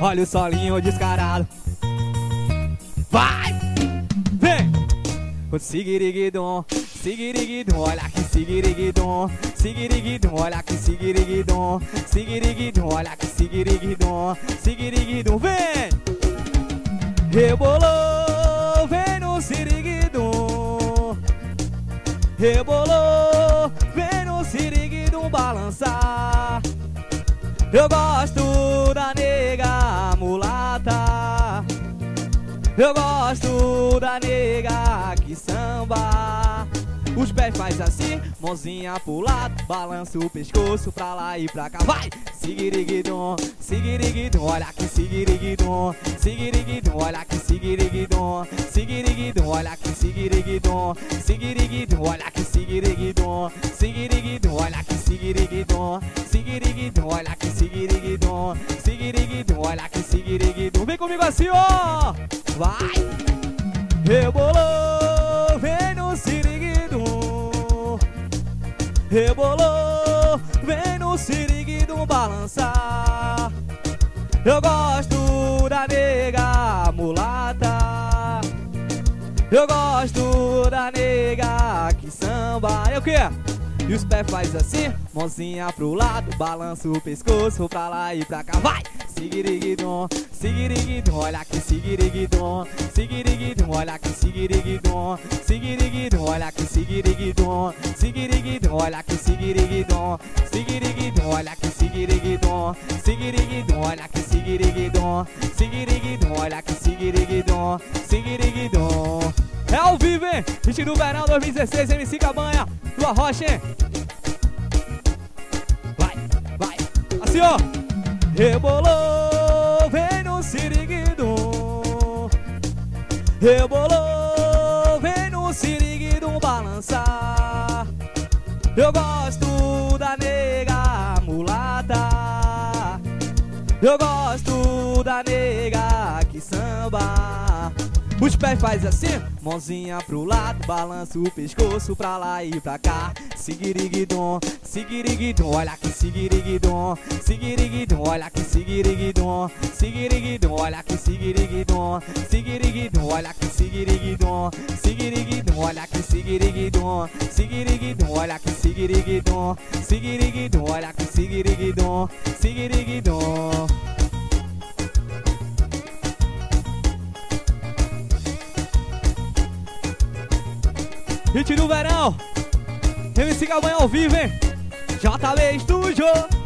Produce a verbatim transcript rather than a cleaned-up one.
olha o solinho descarado. Vai! Vem! O sigiriguidom, sigiriguidom, olha que sigiriguidom, sigiriguidom, olha que sigiriguidom, sigiriguidom, olha que sigiriguidom, sigiriguidom, vem! Rebolou, vem no siriguidom, rebolou, vem no siriguidom balançar. Eu gosto da nega mulata, eu gosto da nega que samba. Os pés faz assim, mãozinha pro lado, balança o pescoço pra lá e pra cá. Vai! Sigiriguidom, sigiriguidom, olha que sigiriguidom, sigiriguidom, olha que sigiriguidom, sigiriguidom, olha que sigiriguidom, sigiriguidom, olha que sigiriguidom, sigiriguidom, olha que sigiriguidom, sigiriguidom, olha que sigiriguidom, sigiriguidom, olha que sigiriguidom. Vem comigo assim, ó! Vai! Rebolou, vem no siriguidom, rebolou, vem no siriguidom balançar. Eu gosto da nega mulata, eu gosto da nega que samba. É o quê? E os pés faz assim, mãozinha pro lado, balança o pescoço pra lá e pra cá. Vai! Sigiriguidom, sigiriguidom, olha que sigiriguidom, sigiriguidom, olha que sigiriguidom, sigiriguidom, olha que sigiriguidom, sigiriguidom, olha que sigiriguidom, sigiriguidom, olha que sigiriguidom, sigiriguidom, olha que sigiriguidom, sigiriguidom, olha que sigiriguidom, sigiriguidom. É ao vivo, hein? Hit do verão dois mil e dezesseis, M C Cabanha, Lua Rocha, hein? Vai, vai, assim ó. Rebolou, vem no siriguidom, rebolou, vem no siriguidom balançar. Eu gosto da nega mulata, eu gosto da nega que samba. Os pés faz assim, mãozinha pro lado, balança o pescoço pra lá e pra cá. Sigiriguidom, sigiriguidom, olha que sigiriguidom, sigiriguidom, olha que sigiriguidom, sigiriguidom, olha que sigiriguidom, sigiriguidom, olha que sigiriguidom, sigiriguidom, olha que sigiriguidom, sigiriguidom, olha que sigiriguidom, sigiriguidom, olha que sigiriguidom, sigiriguidom. Hit do verão, M C Cabanha ao vivo, hein? J B Studio.